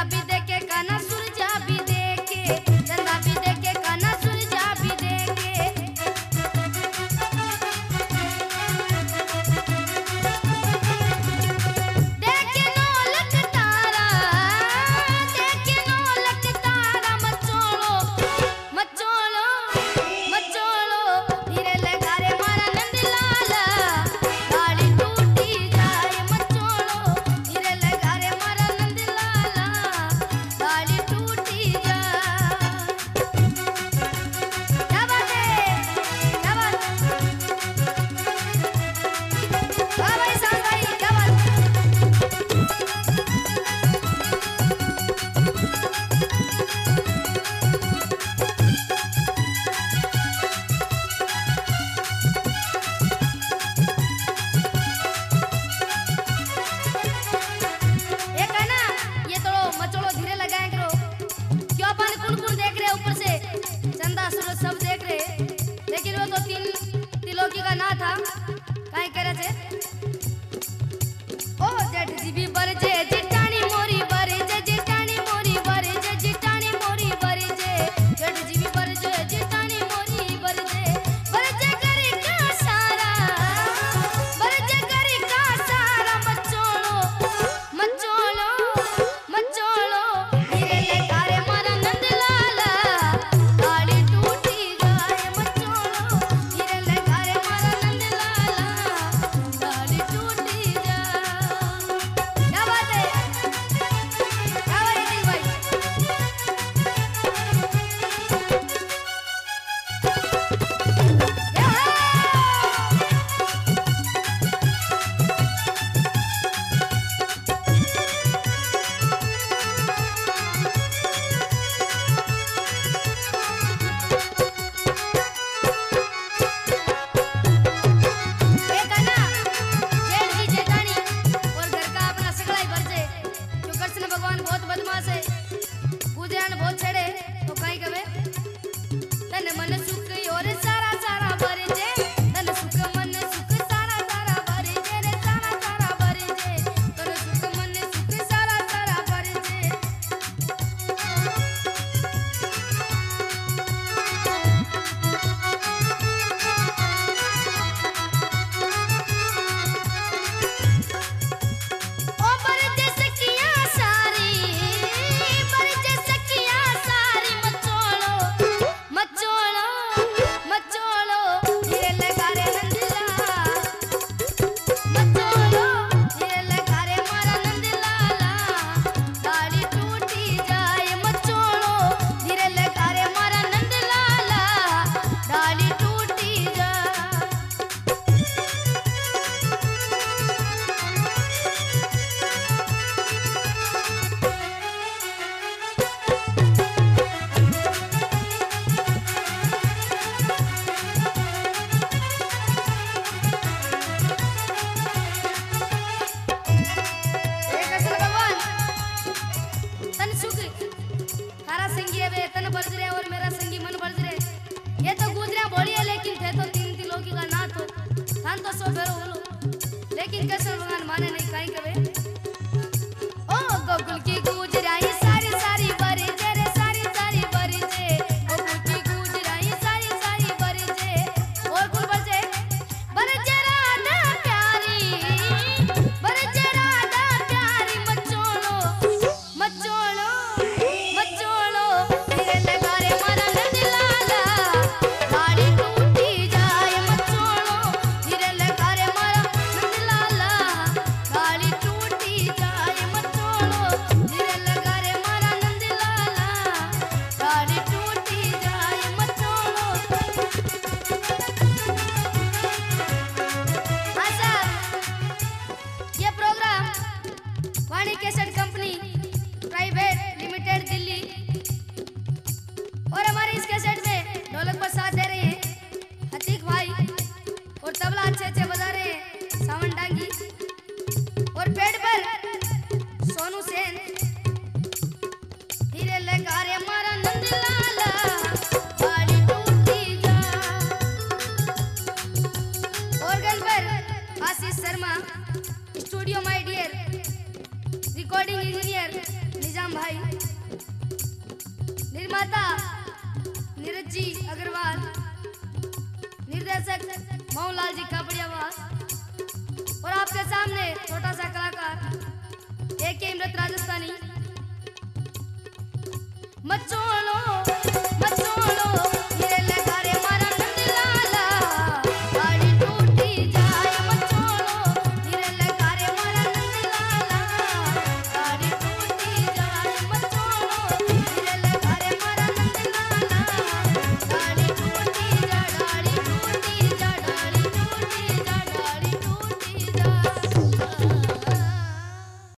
भी देखे काना सुरजा भी देखे, चंदा भी देखे काना सुरजा भी देखे। देखे नौलख तारा, देखे नौलख तारा मचोलो मचोलो मचोलो, धीरे लगा रे मारा नंदलाला, गाड़ी टूटी जाए मचोलो, धीरे लगा रे मारा नंदलाला, गाड़ी टूटी जाए। क्या बात है, क्या बात है, वाह भाई साहब भाई, क्या बात है। एक है ना, ये थोड़ो मचोड़ो धीरे लगाया करो, क्यों अपन कुन देख रहे ऊपर से, चंदा सूरज सब देख रहे, लेकिन वो तो तिलोकी का ना था, काहे कह रहे थे। ओ जेठ जी भी बरजे जिटानी मोरी बरजे, जिटानी मोरी बरजे, जिटानी मोरी बरजे, जेठ जी भी बरजे जिटानी मोरी बरजे, बरजे करी का सारा, बरजे करी का सारा मचोड़ो मचोड़ो मचोड़ो, धीरे लगा रे मारा नंदलाला, गाड़ी टूटी जाए मचोड़ो, धीरे लगा रे मारा नंदलाला, गाड़ी टूटी जाए। क्या बात है, क्या बात है दिल भाई। या एक है ना, जेठ जी जेठानी और घर का अपना सगड़ा ही बरजे, जो कृष्ण भगवान बहुत बदमाश है, गुजरान बहुत छेड़े, तो कहीं कवे तन मन सुख और सारा सारा बरजे, तन सुख मन सुख सारा सारा बरजे रे, सारा सारा बरजे, तन सुख मन सुख सारा सारा बरजे। ओ बरजे सखिया सारी, बरजे सखिया सारी मचोड़ो मचोड़ो मचोड़ो, धीरे लगा रे नंदलाला, मचोड़ो धीरे लगा रे मारा नंदलाला, गाड़ी टूटी जाए मचोड़ो, धीरे लगा रे मारा नंदलाला, गाड़ी टूटी जाए। हे कृष्ण भगवान, तन सुख थारा संगी है वे, तन बरज रहे और मेरा संगी मन बरज रहे, ये तो गुजरिया बोली है, लेकिन थे तो तीन तिलोकी का ना तो थान तो सो फेरो बोलो, लेकिन कृष्ण भगवान माने नहीं, काहे कवे। ओ गोकुल की गुजराई सारी सारी बरजे रे, सारी सारी बरजे, गोकुल की गुजराई सारी सारी बरजे, और कुल बरजे, बरजे राधा प्यारी, बरजे राधा प्यारी मचोड़ो मचोड़ो मचोड़ो, धीरे लगा रे मारा नंदलाला, गाड़ी टूटी जाए मचोड़ो, धीरे लगा रे मारा नंदलाला, गाड़ी निर्माता नीरज जी अग्रवाल, निर्देशक मोहनलाल जी कापड़ियावास और आपके सामने छोटा सा कलाकार AK इमरत राजस्थानी। मच्चों